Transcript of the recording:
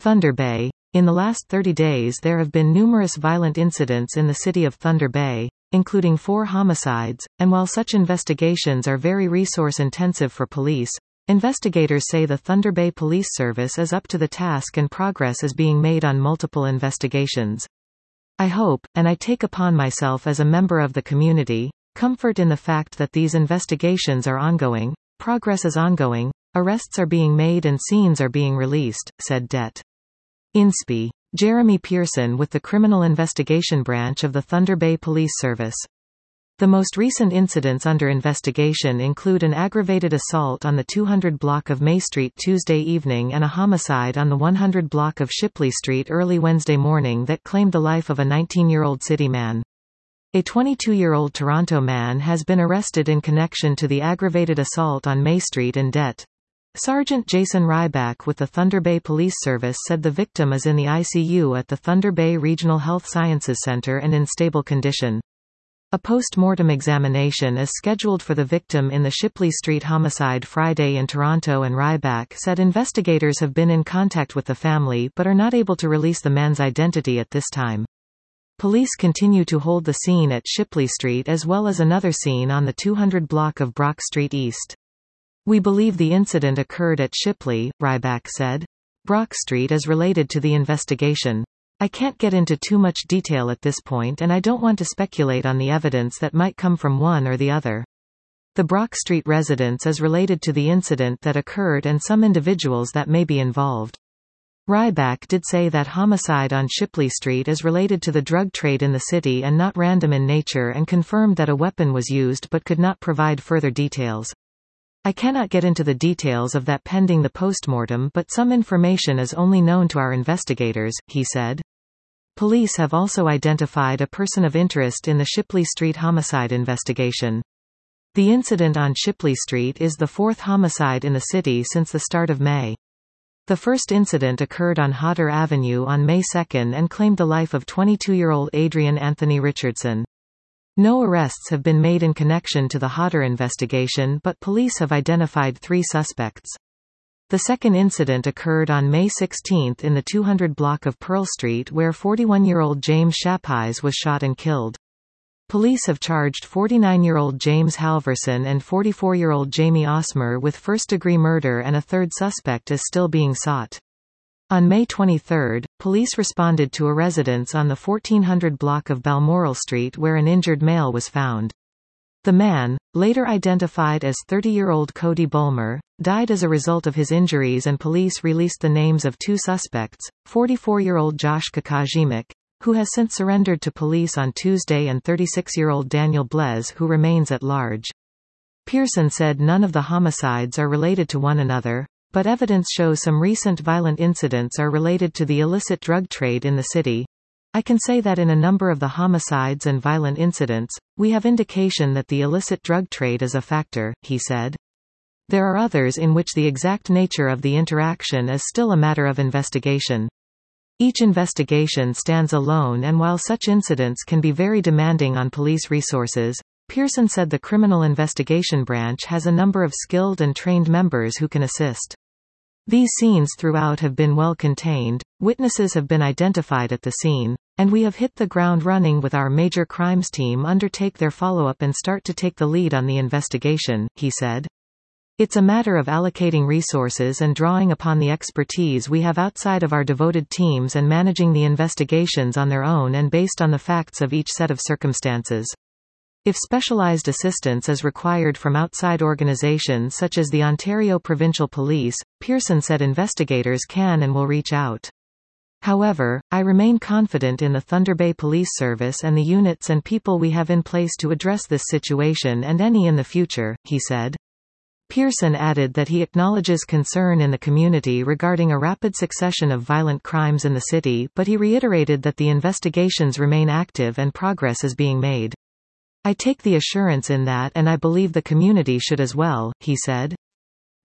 Thunder Bay. In the last 30 days there have been numerous violent incidents in the city of Thunder Bay, including 4 homicides, and while such investigations are very resource-intensive for police, investigators say the Thunder Bay Police Service is up to the task and progress is being made on multiple investigations. I hope, and I take upon myself as a member of the community, comfort in the fact that these investigations are ongoing, progress is ongoing, arrests are being made and scenes are being released, said Det. INSP. Jeremy Pearson with the Criminal Investigation Branch of the Thunder Bay Police Service. The most recent incidents under investigation include an aggravated assault on the 200 block of May Street Tuesday evening and a homicide on the 100 block of Shipley Street early Wednesday morning that claimed the life of a 19-year-old city man. A 22-year-old Toronto man has been arrested in connection to the aggravated assault on May Street and Det. Sergeant Jason Ryback with the Thunder Bay Police Service said the victim is in the ICU at the Thunder Bay Regional Health Sciences Center and in stable condition. A post-mortem examination is scheduled for the victim in the Shipley Street homicide Friday in Toronto, and Ryback said investigators have been in contact with the family but are not able to release the man's identity at this time. Police continue to hold the scene at Shipley Street as well as another scene on the 200 block of Brock Street East. We believe the incident occurred at Shipley, Ryback said. Brock Street is related to the investigation. I can't get into too much detail at this point and I don't want to speculate on the evidence that might come from one or the other. The Brock Street residence is related to the incident that occurred and some individuals that may be involved. Ryback did say that homicide on Shipley Street is related to the drug trade in the city and not random in nature, and confirmed that a weapon was used but could not provide further details. I cannot get into the details of that pending the postmortem, but some information is only known to our investigators, he said. Police have also identified a person of interest in the Shipley Street homicide investigation. The incident on Shipley Street is the 4th homicide in the city since the start of May. The first incident occurred on Hodder Avenue on May 2 and claimed the life of 22-year-old Adrian Anthony Richardson. No arrests have been made in connection to the Hodder investigation, but police have identified 3 suspects. The second incident occurred on May 16 in the 200 block of Pearl Street where 41-year-old James Shappies was shot and killed. Police have charged 49-year-old James Halverson and 44-year-old Jamie Osmer with first-degree murder, and a third suspect is still being sought. On May 23, police responded to a residence on the 1400 block of Balmoral Street where an injured male was found. The man, later identified as 30-year-old Cody Bulmer, died as a result of his injuries, and police released the names of 2 suspects, 44-year-old Josh Kakajimek, who has since surrendered to police on Tuesday, and 36-year-old Daniel Blez, who remains at large. Pearson said none of the homicides are related to one another, but evidence shows some recent violent incidents are related to the illicit drug trade in the city. I can say that in a number of the homicides and violent incidents, we have indication that the illicit drug trade is a factor, he said. There are others in which the exact nature of the interaction is still a matter of investigation. Each investigation stands alone, and while such incidents can be very demanding on police resources, Pearson said the Criminal Investigation Branch has a number of skilled and trained members who can assist. These scenes throughout have been well contained, witnesses have been identified at the scene, and we have hit the ground running with our major crimes team undertake their follow-up and start to take the lead on the investigation, he said. It's a matter of allocating resources and drawing upon the expertise we have outside of our devoted teams and managing the investigations on their own and based on the facts of each set of circumstances. If specialized assistance is required from outside organizations such as the Ontario Provincial Police, Pearson said investigators can and will reach out. However, I remain confident in the Thunder Bay Police Service and the units and people we have in place to address this situation and any in the future, he said. Pearson added that he acknowledges concern in the community regarding a rapid succession of violent crimes in the city, but he reiterated that the investigations remain active and progress is being made. I take the assurance in that, and I believe the community should as well, he said.